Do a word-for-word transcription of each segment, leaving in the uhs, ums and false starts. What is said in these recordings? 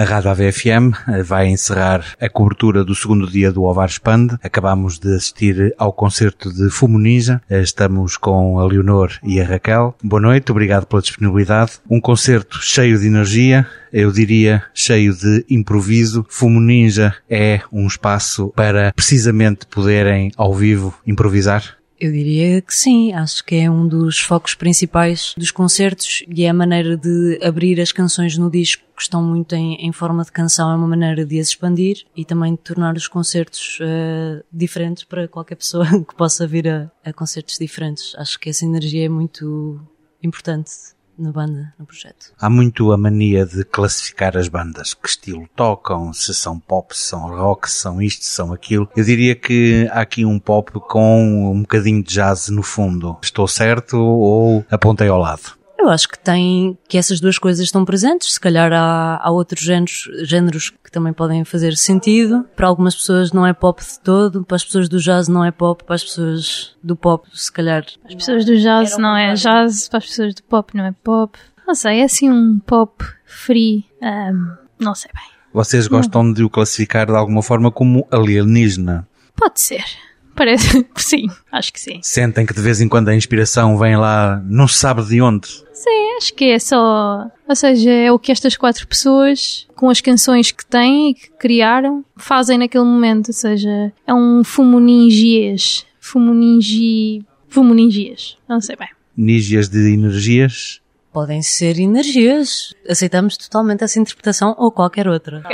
A Rádio A V F M vai encerrar a cobertura do segundo dia do Ovar Expande. Acabamos de assistir ao concerto de Fumo Ninja. Estamos com a Leonor e a Raquel. Boa noite, obrigado pela disponibilidade. Um concerto cheio de energia, eu diria cheio de improviso. Fumo Ninja é um espaço para precisamente poderem ao vivo improvisar? Eu diria que sim, acho que é um dos focos principais dos concertos e é a maneira de abrir as canções no disco que estão muito em, em forma de canção, é uma maneira de as expandir e também de tornar os concertos uh, diferentes para qualquer pessoa que possa vir a, a concertos diferentes. Acho que essa energia é muito importante na banda, no projeto. Há muito a mania de classificar as bandas, que estilo tocam, se são pop, se são rock, se são isto, se são aquilo. Eu diria que há aqui um pop com um bocadinho de jazz no fundo. Estou certo ou apontei ao lado? Eu acho que tem, que essas duas coisas estão presentes, se calhar há, há outros géneros, géneros que também podem fazer sentido. Para algumas pessoas não é pop de todo, para as pessoas do jazz não é pop, para as pessoas do pop se calhar... As pessoas do jazz não é jazz, para as pessoas do pop não é pop. Não sei, é assim um pop free, um, não sei bem. Vocês gostam não. de o classificar de alguma forma como alienígena? Pode ser. Parece, sim, acho que sim. Sentem que de vez em quando a inspiração vem lá, não se sabe de onde? Sim, acho que é só, ou seja, é o que estas quatro pessoas, com as canções que têm e que criaram, fazem naquele momento, ou seja, é um fumo ninjias, fumo ninji, fumo ninjias, não sei bem. Ninjas de energias? Podem ser energias. Aceitamos totalmente essa interpretação ou qualquer outra.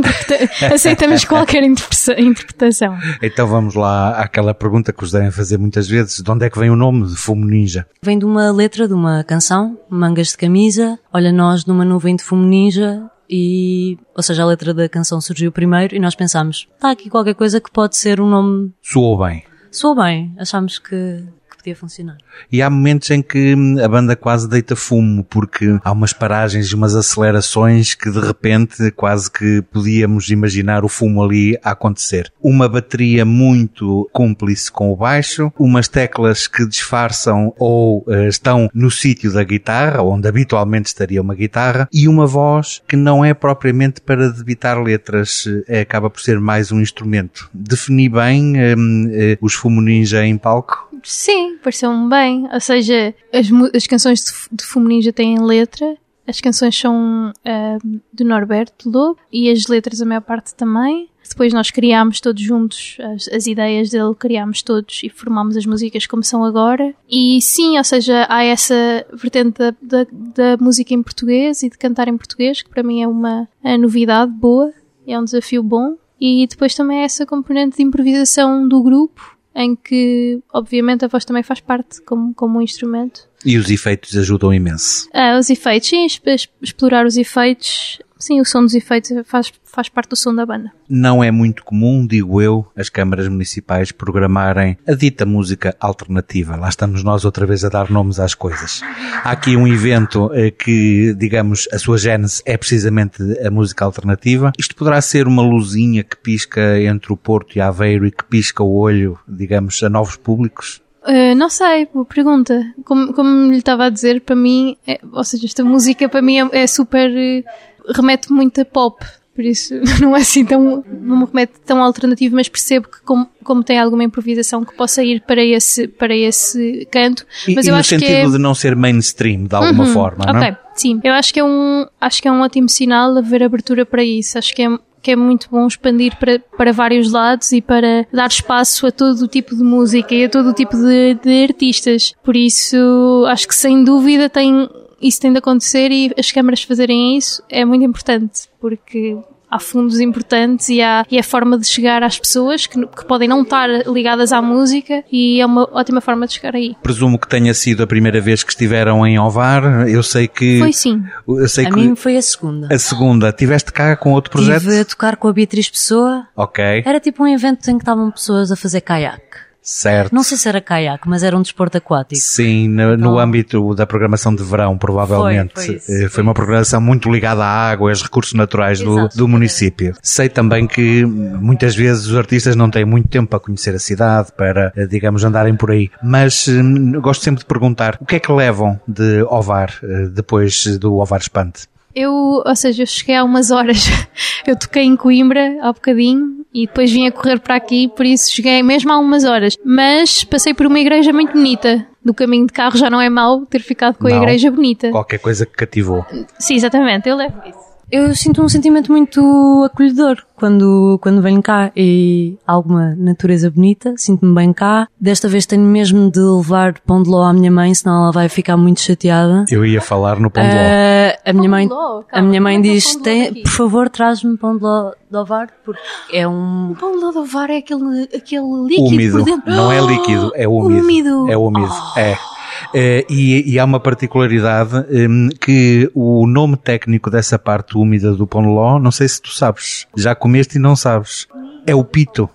Aceitamos qualquer interpretação. Então vamos lá àquela pergunta que vos devem fazer muitas vezes. De onde é que vem o nome de Fumo Ninja? Vem de uma letra de uma canção, Mangas de Camisa, Olha Nós numa Nuvem de Fumo Ninja, e, ou seja, a letra da canção surgiu primeiro e nós pensámos, está aqui qualquer coisa que pode ser um nome... Soou bem. Soou bem. Achámos que... podia funcionar. E há momentos em que a banda quase deita fumo, porque há umas paragens e umas acelerações que de repente quase que podíamos imaginar o fumo ali a acontecer. Uma bateria muito cúmplice com o baixo, umas teclas que disfarçam ou uh, estão no sítio da guitarra, onde habitualmente estaria uma guitarra, e uma voz que não é propriamente para debitar letras, é, acaba por ser mais um instrumento. Defini bem um, uh, os Fumo Ninja em palco? Sim, pareceu-me bem. Ou seja, as, as canções de, de Fumo Ninja têm letra. As canções são uh, do Norberto Lobo e as letras a maior parte também. Depois nós criámos todos juntos as, as ideias dele, criámos todos e formámos as músicas como são agora. E sim, ou seja, há essa vertente da, da, da música em português e de cantar em português, que para mim é uma a novidade boa, é um desafio bom. E depois também há essa componente de improvisação do grupo, em que, obviamente, a voz também faz parte como, como um instrumento. E os efeitos ajudam imenso. Ah, os efeitos, sim, explorar os efeitos. Sim, o som dos efeitos faz, faz parte do som da banda. Não é muito comum, digo eu, as câmaras municipais programarem a dita música alternativa. Lá estamos nós outra vez a dar nomes às coisas. Há aqui um evento eh, que, digamos, a sua gênese é precisamente a música alternativa. Isto poderá ser uma luzinha que pisca entre o Porto e Aveiro e que pisca o olho, digamos, a novos públicos? Uh, não sei, boa pergunta. Como, como lhe estava a dizer, para mim, é, ou seja, esta música para mim é, é super... Uh, remete muito a pop, por isso não é assim tão, não me remete tão alternativo, mas percebo que como, como tem alguma improvisação que possa ir para esse, para esse canto. E, mas e eu no acho sentido que é... de não ser mainstream, de alguma uhum, forma, não é? Ok, sim. Eu acho que é um, acho que é um ótimo sinal haver abertura para isso. Acho que é que é muito bom expandir para, para vários lados e para dar espaço a todo o tipo de música e a todo o tipo de, de artistas. Por isso, acho que sem dúvida tem, isso tem de acontecer e as câmaras fazerem isso é muito importante, porque há fundos importantes e há, e é forma de chegar às pessoas que, que podem não estar ligadas à música e é uma ótima forma de chegar aí. Presumo que tenha sido a primeira vez que estiveram em Ovar. Eu sei que... Foi sim. Eu sei a que mim foi a segunda. A segunda. Tiveste cá com outro projeto? Estive a tocar com a Beatriz Pessoa. Ok. Era tipo um evento em que estavam pessoas a fazer caiaque. Certo. Não sei se era caiaque, mas era um desporto aquático. Sim, no, então, no âmbito da programação de verão, provavelmente. Foi, foi, isso, foi, foi uma programação muito ligada à água e aos recursos naturais do, do município. Sei também que muitas vezes os artistas não têm muito tempo para conhecer a cidade, para, digamos, andarem por aí. Mas hum, gosto sempre de perguntar, o que é que levam de Ovar depois do Ovar Expande? Eu, ou seja, eu cheguei há umas horas, eu toquei em Coimbra há bocadinho e depois vim a correr para aqui, por isso cheguei mesmo há umas horas. Mas passei por uma igreja muito bonita. Do caminho de carro já não é mau ter ficado com a Não, igreja bonita. Qualquer coisa que cativou. Sim, exatamente, eu levo isso. Eu sinto um sentimento muito acolhedor quando, quando venho cá e há alguma natureza bonita, sinto-me bem cá. Desta vez tenho mesmo de levar pão de ló à minha mãe, senão ela vai ficar muito chateada. Eu ia falar no pão de ló. Uh, a minha mãe, Ló, a minha mãe calma, diz, pão de ló tem, aqui. por favor, traz-me pão de ló de ovar, porque é um... O pão de ló de ovar é aquele, aquele líquido Úmido. por dentro. Não é líquido, é úmido. Úmido. É úmido, Oh. é. Eh, e, e há uma particularidade um, que o nome técnico dessa parte úmida do pão de ló, não sei se tu sabes, já comeste e não sabes, é o pito.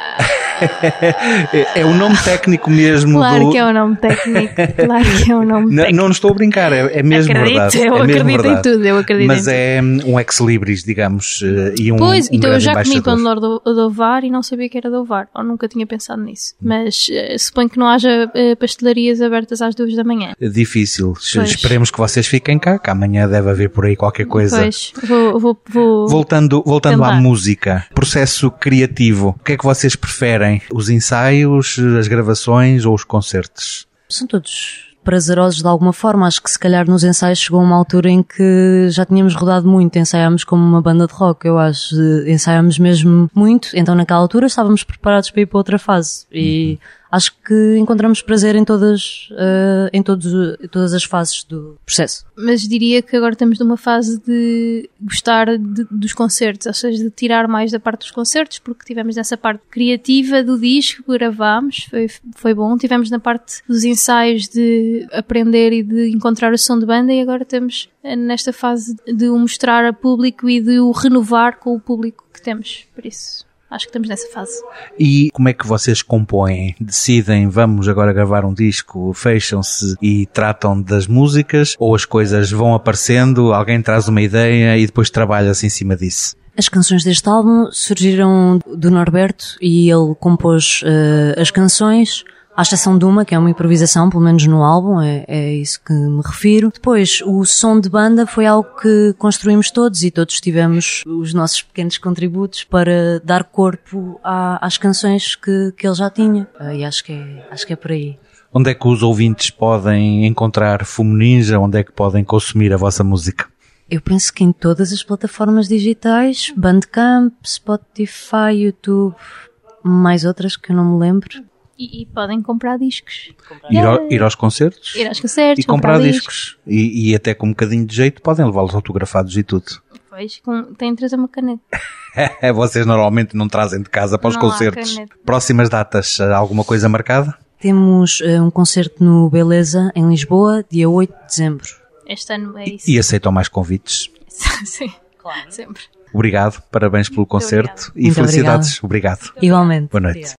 é, é o nome técnico mesmo. Claro do... que é o nome técnico. Claro que é o nome Não, técnico. não estou a brincar, é, é mesmo Acredito, verdade. eu é mesmo acredito em verdade. tudo, eu acredito Mas em é um, um ex-libris, digamos, eh, e um, Pois, um então eu grande já comi embaixador. pão de ló de, de ovar e não sabia que era de ovar, ou nunca tinha pensado nisso. Mas eh, suponho que não haja eh, pastelarias abertas às duas da manhã. É difícil. Pois. Esperemos que vocês fiquem cá, que amanhã deve haver por aí qualquer coisa. Pois, vou... vou, vou... Voltando, voltando à Tentar. música, processo criativo, o que é que vocês preferem? Os ensaios, as gravações ou os concertos? São todos prazerosos de alguma forma. Acho que se calhar nos ensaios chegou uma altura em que já tínhamos rodado muito, ensaiámos como uma banda de rock, eu acho, ensaiámos mesmo muito, então naquela altura estávamos preparados para ir para outra fase e acho que encontramos prazer em todas, uh, em todos, em todas as fases do processo. Mas diria que agora estamos numa fase de gostar de, dos concertos, ou seja, de tirar mais da parte dos concertos, porque tivemos nessa parte criativa do disco, gravámos, foi, foi bom, tivemos na parte dos ensaios de aprender e de encontrar o som de banda e agora estamos nesta fase de o mostrar a público e de o renovar com o público que temos, por isso... Acho que estamos nessa fase. E como é que vocês compõem? Decidem, vamos agora gravar um disco, fecham-se e tratam das músicas, ou as coisas vão aparecendo, alguém traz uma ideia e depois trabalha-se em cima disso? As canções deste álbum surgiram do Norberto e ele compôs uh, as canções, à exceção de uma, que é uma improvisação, pelo menos no álbum, é, é isso que me refiro. Depois, o som de banda foi algo que construímos todos e todos tivemos os nossos pequenos contributos para dar corpo à, às canções que, que ele já tinha. E acho que é, acho que é por aí. Onde é que os ouvintes podem encontrar Fumo Ninja? Onde é que podem consumir a vossa música? Eu penso que em todas as plataformas digitais, Bandcamp, Spotify, YouTube, mais outras que eu não me lembro. E, e podem comprar discos. Ir, ao, ir aos concertos? Ir aos concertos, e comprar, comprar discos. discos. E, e até com um bocadinho de jeito podem levá-los autografados e tudo. Pois, com, têm de trazer uma caneta. Vocês normalmente não trazem de casa para os Não há concertos. caneta. Próximas datas, alguma coisa marcada? Temos uh, um concerto no Beleza, em Lisboa, dia oito de dezembro. Este ano é isso. E aceitam mais convites? Sim, claro, sempre. Obrigado, parabéns pelo concerto e Muito felicidades. Obrigado. Igualmente. Boa noite.